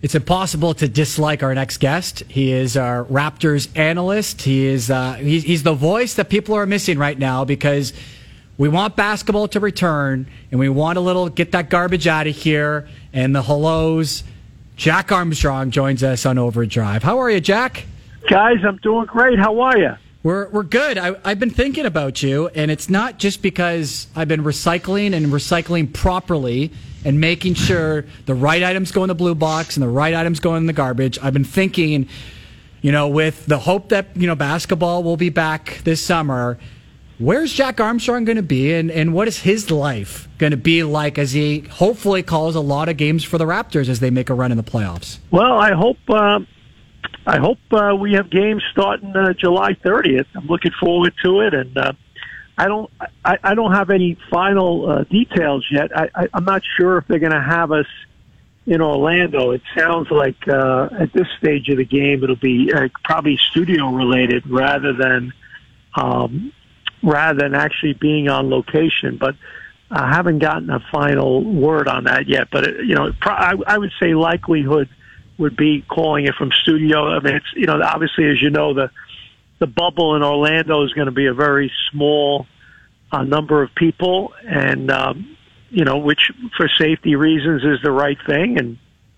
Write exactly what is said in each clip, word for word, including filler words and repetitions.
It's impossible to dislike our next guest. He is our Raptors analyst. He is uh, he's, he's the voice that people are missing right now because we want basketball to return and we want a little get that garbage out of here. And the hellos. Jack Armstrong joins us on Overdrive. How are you, Jack? Guys, I'm doing great. How are you? We're we're good. I, I've been thinking about you, and it's not just because I've been recycling and recycling properly and making sure the right items go in the blue box and the right items go in the garbage. I've been thinking, you know, with the hope that, you know, basketball will be back this summer, where's Jack Armstrong going to be, and, and what is his life going to be like as he hopefully calls a lot of games for the Raptors as they make a run in the playoffs? Well, I hope uh, I hope uh, we have games starting uh, July thirtieth. I'm looking forward to it, and uh, I don't I, I don't have any final uh, details yet. I, I, I'm not sure if they're going to have us in Orlando. It sounds like uh, at this stage of the game it'll be uh, probably studio related rather than um, rather than actually being on location. But I haven't gotten a final word on that yet. But it, you know, I, I would say likelihood would be calling it from studio. I mean, it's, you know, obviously, as you know, the the bubble in Orlando is going to be a very small uh, number of people, and um, you know, which for safety reasons is the right thing, and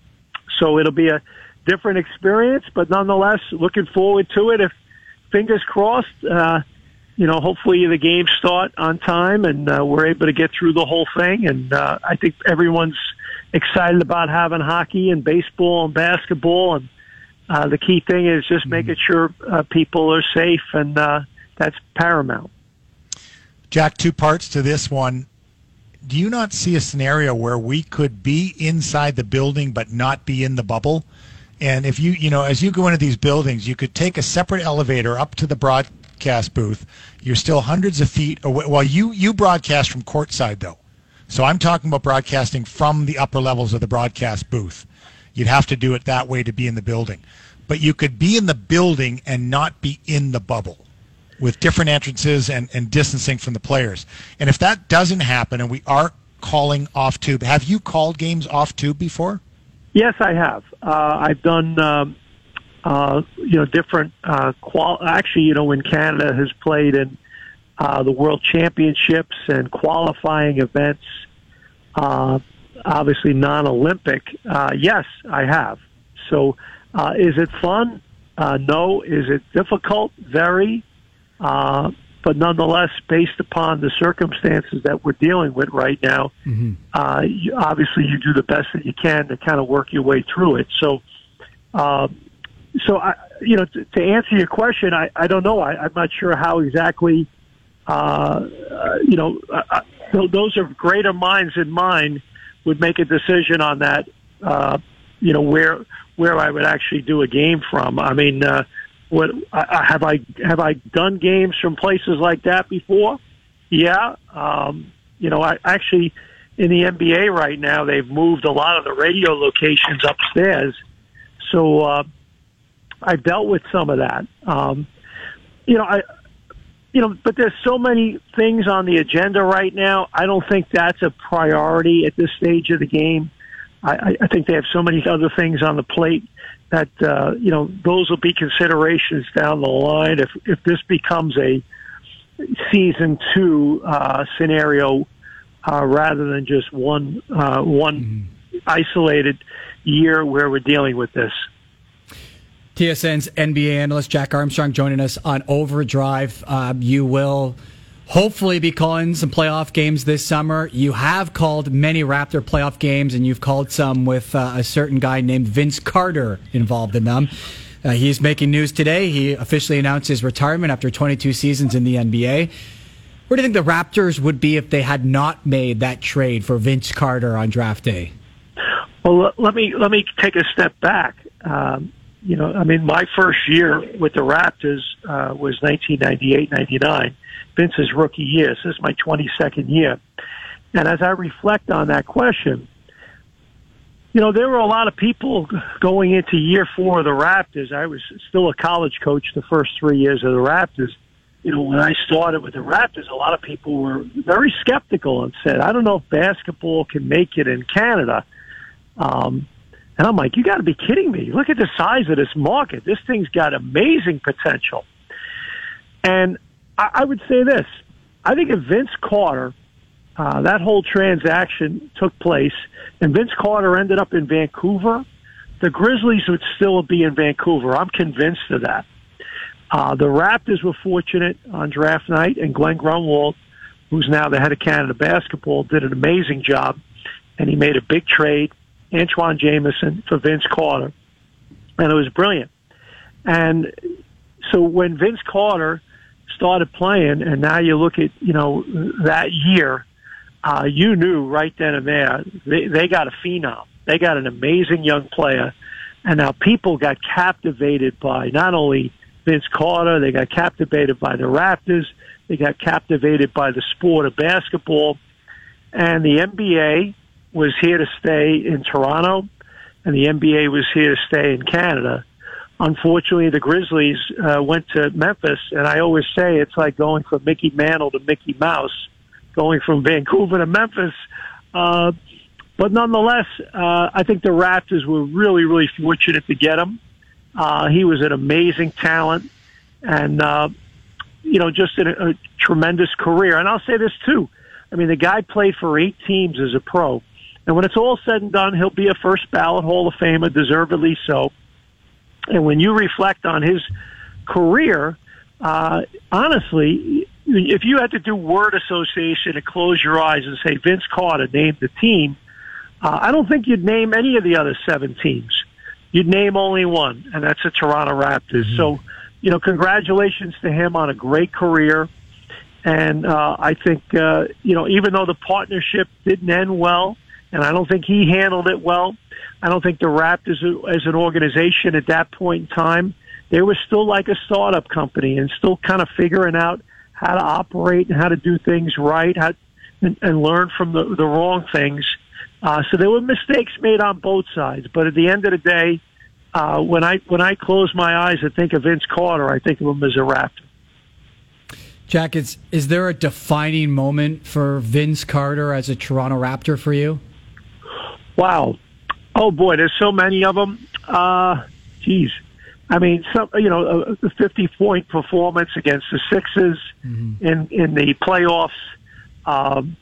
so it'll be a different experience. But nonetheless, looking forward to it. If fingers crossed, uh, you know, hopefully the games start on time and uh, we're able to get through the whole thing. And uh, I think everyone's excited about having hockey and baseball and basketball, and uh, the key thing is just making sure uh, people are safe, and uh, that's paramount. Jack, two parts to this one. Do you not see a scenario where we could be inside the building but not be in the bubble? And if you, you know, as you go into these buildings, you could take a separate elevator up to the broadcast booth. You're still hundreds of feet away. Well, you, you broadcast from courtside, though. So I'm talking about broadcasting from the upper levels of the broadcast booth. You'd have to do it that way to be in the building. But you could be in the building and not be in the bubble with different entrances and, and distancing from the players. And if that doesn't happen and we are calling off tube, have you called games off tube before? Yes, I have. Uh, I've done, um, uh, you know, different uh, qual. Actually, you know, when Canada has played in uh, the World Championships and qualifying events, uh, obviously non-Olympic. Uh, yes, I have. So, uh, is it fun? Uh, no. Is it difficult? Very. Uh, but nonetheless, based upon the circumstances that we're dealing with right now, mm-hmm. uh, you, obviously you do the best that you can to kind of work your way through it. So, uh, so I, you know, to, to answer your question, I, I don't know. I, I'm not sure how exactly, uh, uh, you know, uh, those are greater minds than mine would make a decision on that, uh, you know, where where I would actually do a game from. I mean, uh, what I, have I have I done games from places like that before? Yeah, um, you know, I actually in the N B A right now they've moved a lot of the radio locations upstairs, so uh, I dealt with some of that. Um, you know, I. You know, but there's so many things on the agenda right now. I don't think that's a priority at this stage of the game. I, I think they have so many other things on the plate that, uh, you know, those will be considerations down the line. If if this becomes a season two uh, scenario uh, rather than just one uh, one mm-hmm. isolated year where we're dealing with this. T S N's N B A analyst Jack Armstrong joining us on Overdrive. Uh, you will hopefully be calling some playoff games this summer. You have called many Raptor playoff games, and you've called some with uh, a certain guy named Vince Carter involved in them. Uh, he's making news today. He officially announced his retirement after twenty-two seasons in the N B A. Where do you think the Raptors would be if they had not made that trade for Vince Carter on draft day? Well, let me let me take a step back. Um, You know, I mean, my first year with the Raptors uh, was nineteen ninety-eight ninety-nine, Vince's rookie year. So this is my twenty-second year. And as I reflect on that question, you know, there were a lot of people going into year four of the Raptors. I was still a college coach the first three years of the Raptors. You know, when I started with the Raptors, a lot of people were very skeptical and said, I don't know if basketball can make it in Canada. Um And I'm like, you got to be kidding me. Look at the size of this market. This thing's got amazing potential. And I, I would say this. I think if Vince Carter, uh, that whole transaction took place, and Vince Carter ended up in Vancouver, the Grizzlies would still be in Vancouver. I'm convinced of that. Uh, the Raptors were fortunate on draft night, and Glenn Grunwald, who's now the head of Canada basketball, did an amazing job, and he made a big trade, Antoine Jameson for Vince Carter, and it was brilliant. And so when Vince Carter started playing, and now you look at, you know, that year, uh, you knew right then and there, they, they got a phenom. They got an amazing young player, and now people got captivated by not only Vince Carter, they got captivated by the Raptors, they got captivated by the sport of basketball, and the N B A was here to stay in Toronto, and the N B A was here to stay in Canada. Unfortunately, the Grizzlies uh, went to Memphis, and I always say it's like going from Mickey Mantle to Mickey Mouse, going from Vancouver to Memphis. Uh, but nonetheless, uh, I think the Raptors were really, really fortunate to get him. Uh, he was an amazing talent, and, uh, you know, just a, a tremendous career. And I'll say this, too. I mean, the guy played for eight teams as a pro. And when it's all said and done, he'll be a first ballot Hall of Famer, deservedly so. And when you reflect on his career, uh, honestly, if you had to do word association and close your eyes and say Vince Carter named the team, uh, I don't think you'd name any of the other seven teams. You'd name only one, and that's the Toronto Raptors. Mm-hmm. So, you know, congratulations to him on a great career. And uh, I think, uh, you know, even though the partnership didn't end well, and I don't think he handled it well, I don't think the Raptors as an organization at that point in time, they were still like a startup company and still kind of figuring out how to operate and how to do things right, how, and, and learn from the, the wrong things. Uh, so there were mistakes made on both sides. But at the end of the day, uh, when I when I close my eyes and think of Vince Carter, I think of him as a Raptor. Jack, is, is there a defining moment for Vince Carter as a Toronto Raptor for you? Wow. Oh, boy, there's so many of them. Uh, geez. I mean, some, you know, a fifty-point performance against the Sixers mm-hmm. in, in the playoffs. Um,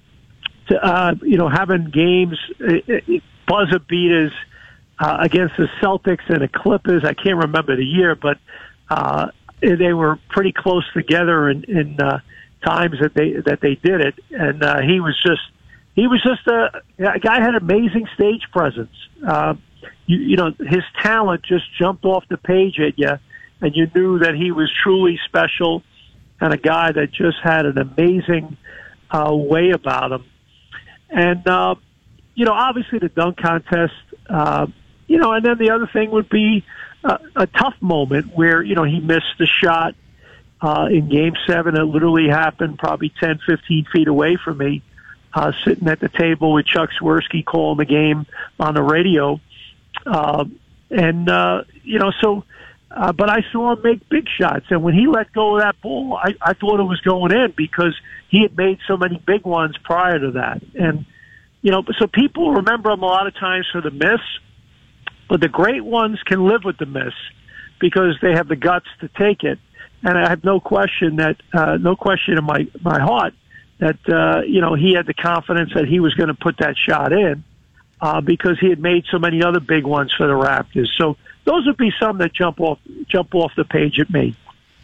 to, uh, you know, having games, uh, buzzer beaters uh, against the Celtics and the Clippers. I can't remember the year, but uh, they were pretty close together in, in uh, times that they that they did it. And uh, he was just he was just a, a guy had amazing stage presence. Uh, you, you know, his talent just jumped off the page at you, and you knew that he was truly special and a guy that just had an amazing uh, way about him. And, uh, you know, obviously the dunk contest, uh, you know, and then the other thing would be a, a tough moment where, you know, he missed the shot uh, in Game seven. It literally happened probably ten, fifteen feet away from me, uh, sitting at the table with Chuck Swirsky calling the game on the radio. Uh, and, uh, you know, so, uh, but I saw him make big shots. And when he let go of that ball, I, I thought it was going in because he had made so many big ones prior to that. And, you know, so people remember him a lot of times for the miss, but the great ones can live with the miss because they have the guts to take it. And I have no question that, uh, no question in my, my heart that, uh, you know, he had the confidence that he was going to put that shot in. Uh, because he had made so many other big ones for the Raptors. So those would be some that jump off jump off the page at me.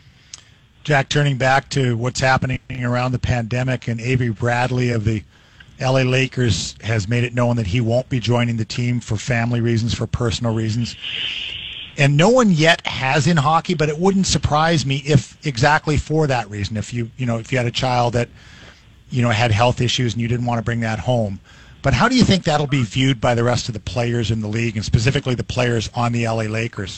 Jack, turning back to what's happening around the pandemic, and Avery Bradley of the L A Lakers has made it known that he won't be joining the team for family reasons, for personal reasons. And no one yet has in hockey, but it wouldn't surprise me if exactly for that reason, if you you know if you had a child that you know had health issues and you didn't want to bring that home. But how do you think that'll be viewed by the rest of the players in the league, and specifically the players on the L A Lakers?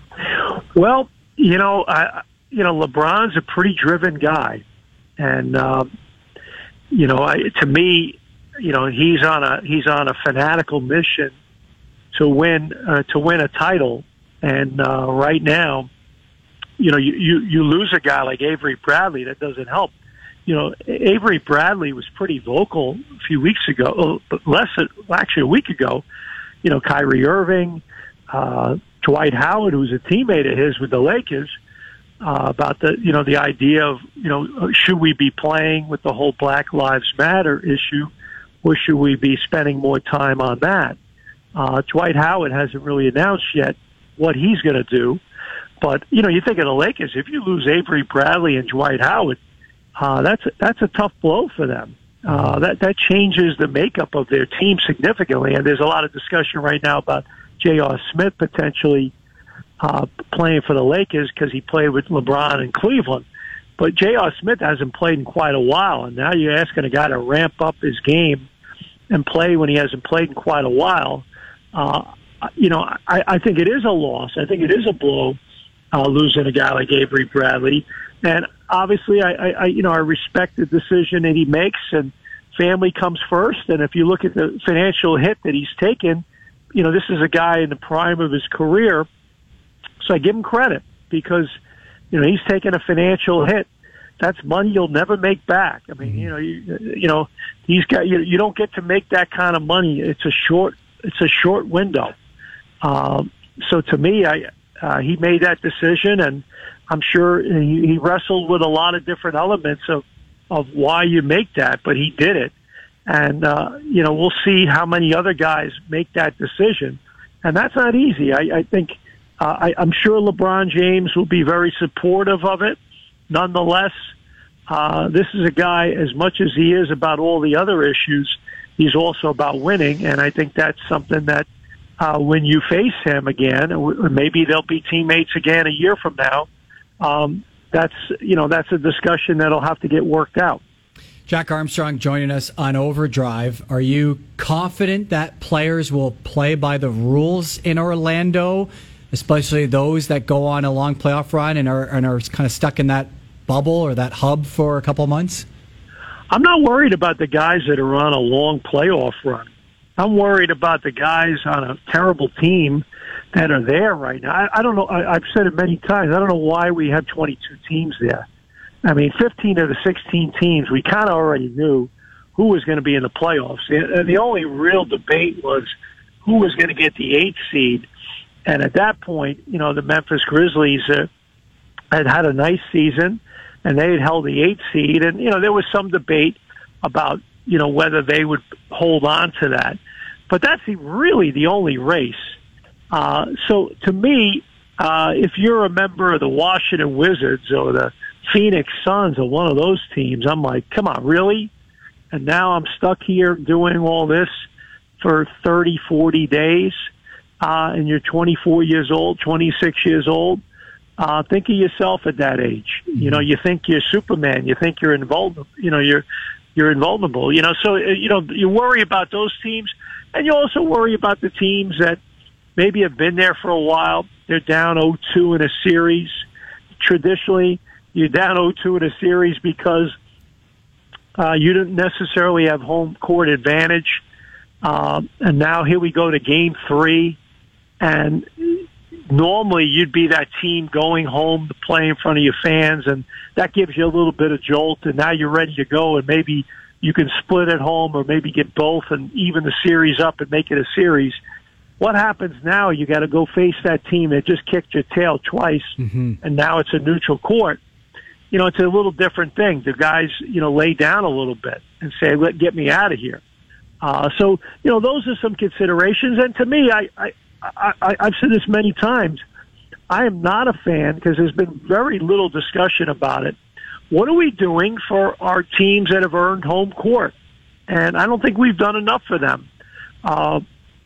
Well, you know, I, you know, LeBron's a pretty driven guy, and um, you know, I, to me, you know, he's on a he's on a fanatical mission to win uh, to win a title, and uh, right now, you know, you, you you lose a guy like Avery Bradley, that doesn't help. You know, Avery Bradley was pretty vocal a few weeks ago, but less than, well, actually a week ago, you know, Kyrie Irving, uh, Dwight Howard, who's a teammate of his with the Lakers, uh, about the, you know, the idea of, you know, should we be playing with the whole Black Lives Matter issue, or should we be spending more time on that? Uh, Dwight Howard hasn't really announced yet what he's going to do. But, you know, you think of the Lakers, if you lose Avery Bradley and Dwight Howard, uh, that's, that's a tough blow for them. Uh, that, that changes the makeup of their team significantly. And there's a lot of discussion right now about J R. Smith potentially uh, playing for the Lakers because he played with LeBron in Cleveland. But J R. Smith hasn't played in quite a while, and now you're asking a guy to ramp up his game and play when he hasn't played in quite a while. Uh, you know, I, I think it is a loss. I think it is a blow uh, losing a guy like Avery Bradley. And obviously, I, I, I, you know, I respect the decision that he makes, and family comes first. And if you look at the financial hit that he's taken, you know, this is a guy in the prime of his career. So I give him credit because, you know, he's taken a financial hit. That's money you'll never make back. I mean, you know, you, you know, he's got, you, you don't get to make that kind of money. It's a short, it's a short window. Um, so to me, I, uh, he made that decision, and I'm sure he, he wrestled with a lot of different elements of, of why you make that, but he did it. And, uh, you know, we'll see how many other guys make that decision. And that's not easy. I, I think, uh, I, I'm sure LeBron James will be very supportive of it. Nonetheless, uh, this is a guy, as much as he is about all the other issues, he's also about winning. And I think that's something that, uh, when you face him again, or maybe they'll be teammates again a year from now, um, that's, you know, that's a discussion that'll have to get worked out. Jack Armstrong joining us on Overdrive. Are you confident that players will play by the rules in Orlando, especially those that go on a long playoff run and are, and are kind of stuck in that bubble or that hub for a couple months? I'm not worried about the guys that are on a long playoff run. I'm worried about the guys on a terrible team that are there right now. I, I don't know. I, I've said it many times. I don't know why we have twenty-two teams there. I mean, fifteen of the sixteen teams, we kind of already knew who was going to be in the playoffs. And the only real debate was who was going to get the eighth seed. And at that point, you know, the Memphis Grizzlies uh, had had a nice season, and they had held the eighth seed. And, you know, there was some debate about, you know, whether they would hold on to that. But that's the, really the only race. Uh, so to me, uh, if you're a member of the Washington Wizards or the Phoenix Suns or one of those teams, I'm like, come on, really? And now I'm stuck here doing all this for thirty, forty days, uh, and you're twenty-four years old, twenty-six years old. Uh, think of yourself at that age. You know, you think you're Superman. You think you're invulnerable. You know, you're, you're invulnerable. You know, so, you know, you worry about those teams, and you also worry about the teams that maybe have been there for a while. They're down oh two in a series. Traditionally, you're down oh two in a series because uh, you didn't necessarily have home court advantage. Um, and now here we go to game three. And normally you'd be that team going home to play in front of your fans, and that gives you a little bit of jolt, and now you're ready to go, and maybe you can split at home or maybe get both and even the series up and make it a series. What happens now? You got to go face that team that just kicked your tail twice, mm-hmm. and now it's a neutral court. You know, it's a little different thing. The guys, you know, lay down a little bit and say, "Let get me out of here." Uh, so, you know, those are some considerations. And to me, I, I, I, I've said this many times. I am not a fan because there's been very little discussion about it. What are we doing for our teams that have earned home court? And I don't think we've done enough for them. Uh,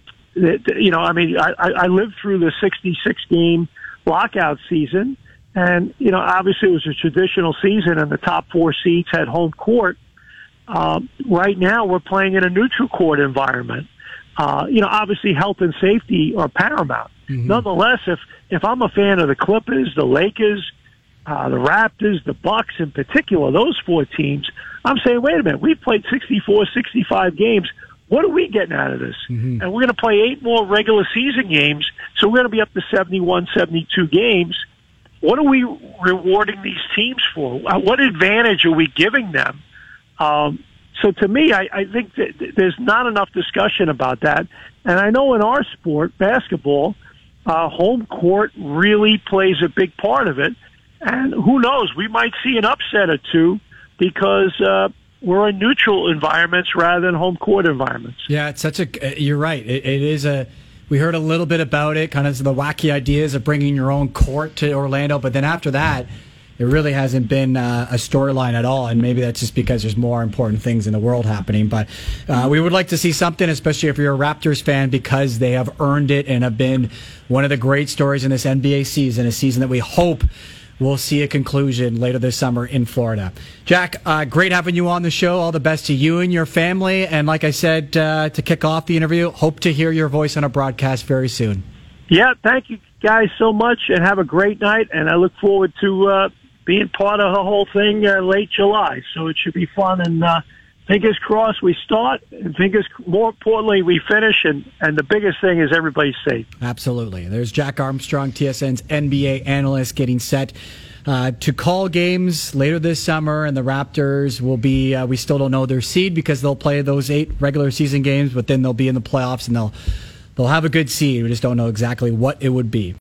you know, I mean, I, I lived through the sixty-six game lockout season. And, you know, obviously it was a traditional season and the top four seeds had home court. Um, right now we're playing in a neutral court environment. Uh, you know, obviously health and safety are paramount. Mm-hmm. Nonetheless, if, if I'm a fan of the Clippers, the Lakers, uh, the Raptors, the Bucks in particular, those four teams, I'm saying, wait a minute, we've played sixty-four, sixty-five games. What are we getting out of this? Mm-hmm. And we're going to play eight more regular season games, so we're going to be up to seventy-one, seventy-two games. What are we rewarding these teams for? What advantage are we giving them? Um, so to me, I, I think that there's not enough discussion about that. And I know in our sport, basketball, uh, home court really plays a big part of it. And who knows, we might see an upset or two because uh, we're in neutral environments rather than home court environments. Yeah, it's such a. You're right. It, it is a. We heard a little bit about it, kind of the wacky ideas of bringing your own court to Orlando, but then after that, it really hasn't been uh, a storyline at all, and maybe that's just because there's more important things in the world happening. But uh, we would like to see something, especially if you're a Raptors fan, because they have earned it and have been one of the great stories in this N B A season, a season that we hope we'll see a conclusion later this summer in Florida. Jack, uh, great having you on the show. All the best to you and your family. And like I said, uh, to kick off the interview, hope to hear your voice on a broadcast very soon. Yeah, thank you guys so much, and have a great night. And I look forward to uh, being part of the whole thing uh, late July. So it should be fun. And uh, fingers crossed we start, and fingers more importantly we finish. And, and the biggest thing is everybody's safe. Absolutely. There's Jack Armstrong, T S N's N B A analyst, getting set uh, to call games later this summer. And the Raptors will be, uh, we still don't know their seed because they'll play those eight regular season games, but then they'll be in the playoffs and they'll, they'll have a good seed. We just don't know exactly what it would be.